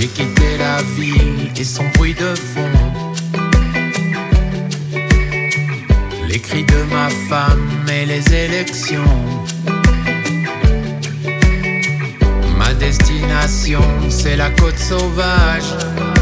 J'ai quitté la ville et son bruit de fond, les cris de ma femme et les élections. Ma destination, c'est la côte sauvage.